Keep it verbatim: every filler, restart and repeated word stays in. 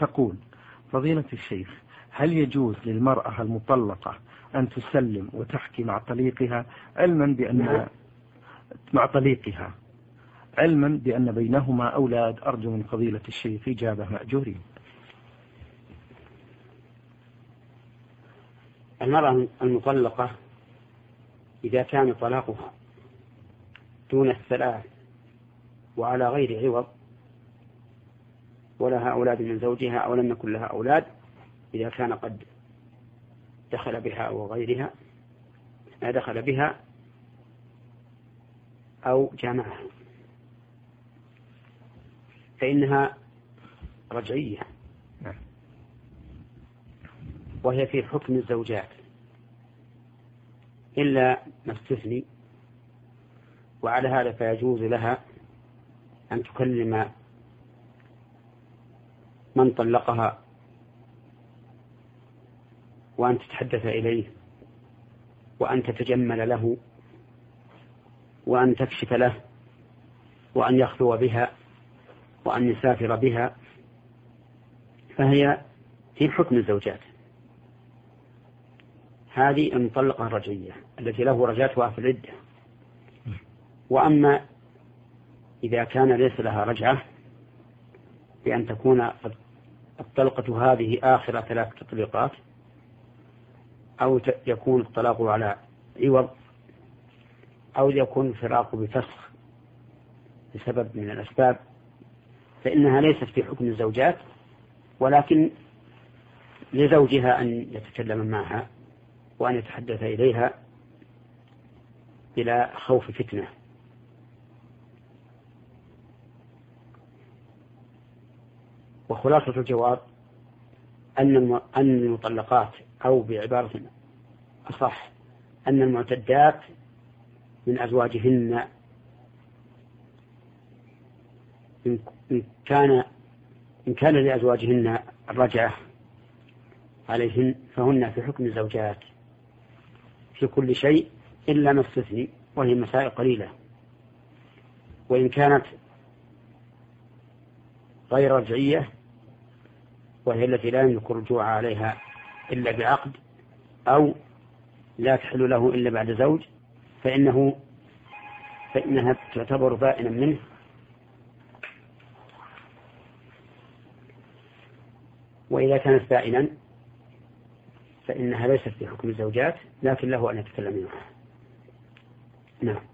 تقول: فضيلة الشيخ، هل يجوز للمرأة المطلقة أن تسلم وتحكي مع طليقها علما بأن مع طليقها علما بأن بينهما أولاد؟ أرجو من فضيلة الشيخ إجابة مأجورين. المرأة المطلقة إذا كان طلاقها دون الثلاث وعلى غير عوض ولها أولاد من زوجها أو لم يكن لها أولاد، إذا كان قد دخل بها أو غيرها دخل بها أو جامعها، فإنها رجعية، وهي في حكم الزوجات إلا ما استثني. وعلى هذا فيجوز لها أن تكلم من طلقها وأن تتحدث إليه وأن تتجمل له وأن تكشف له وأن يخلو بها وأن يسافر بها، فهي في حكم الزوجات. هذه المطلقة الرجعية التي له رجعتها في العدة. وأما إذا كان ليس لها رجعة بأن تكون الطلقة هذه آخر ثلاث تطليقات أو يكون الطلاق على عوض أو يكون الفراق بفسخ بسبب من الأسباب، فإنها ليست في حكم الزوجات، ولكن لزوجها أن يتكلم معها وأن يتحدث إليها بلا خوف فتنة. وخلاصة الجواب أن المطلقات، أو بعبارة أصح أن المعتدات من أزواجهن إن كان إن كان لأزواجهن الرجعة عليهن فهن في حكم الزوجات في كل شيء إلا ما استثني، وهي مسائل قليلة. وإن كانت غير رجعية وهي التي لا يملك الرجوع عليها إلا بعقد أو لا تحل له إلا بعد زوج فإنه فإنها تعتبر بائنا منه. وإذا كانت بائنا فإنها ليست في حكم الزوجات، لكن له أن يتكلم معها. نعم.